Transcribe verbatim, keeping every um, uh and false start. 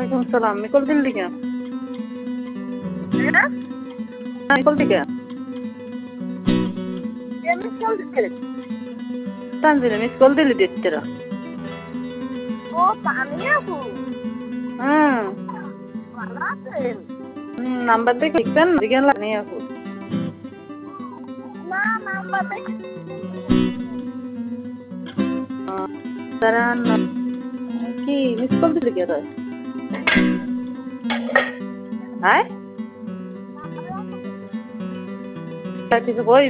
ওয়ালাইকুম সালাম মিকল দিল্লি কে মিকল দিকে তানজিলে মিস কল দিলি দিতেরা ও পানি আপু হুম ভালো আছেন নাম্বার দেখে লিখতেন জিজ্ঞান লাগনি আপু না নাম্বার দেখে দাঁড়ান কি মিস কল দিলি কে তোর হ্যাঁ কিছু কই